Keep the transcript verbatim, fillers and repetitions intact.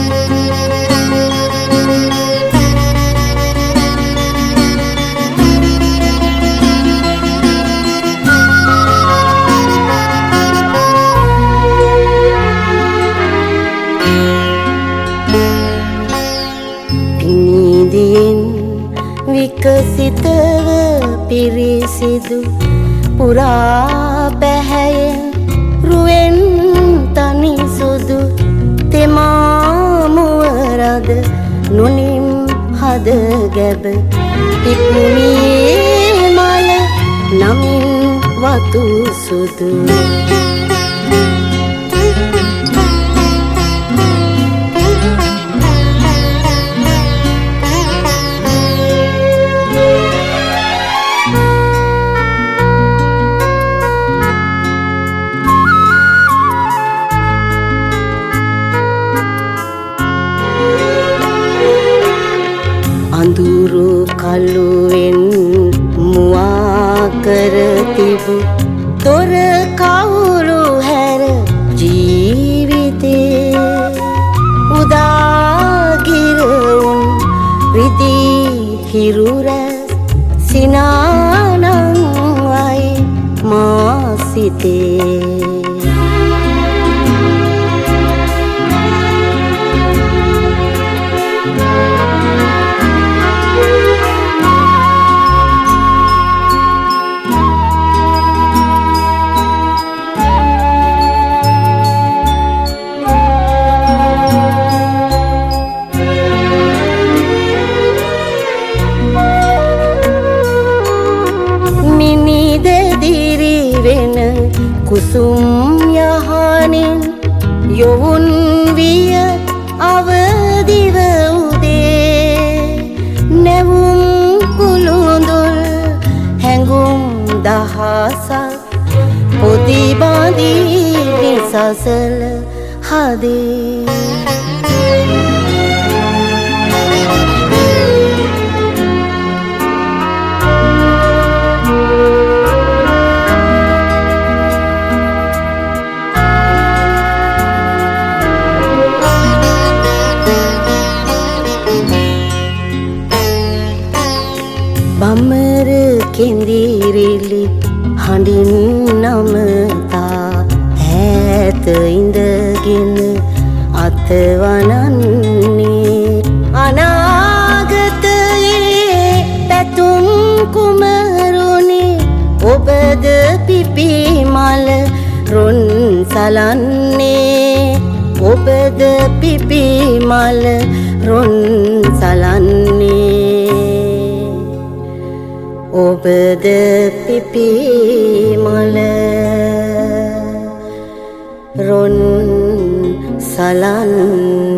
විකසිතව පිරිසිදු පුරා පැහැයෙන් රුවෙන් තනි සුදු තෙමා මුවරද නුනිම් හද ගැබ පිපුණී මල නමින් වතු සුදු අඳුරු කළුවෙන් මුවා කර තිබු තොර කවුරු හැර ජීවිතේ උදාගිරවුන් රිදී හිරු රැස් සිනානං වයි මා සිතේ කුසුම් යහනින් යොවුන් විය අවදිව උදේ නැවුම් කුළුඳුල් හැඟුම් දහසක් පොදි බඳී නිසසල හදේ බමර කෙඳිරිලි හඬින් නමතා ඈත ඉඳගෙන අතවනන්නේ අනාගතයේ පැතුම් කුමරුනි ඔබද පිපි මල රොන් සලන්නේ ඔබද පිපි මල රොන් සලන්නේ ඔබද පිපි මල රොන් සලන්නේ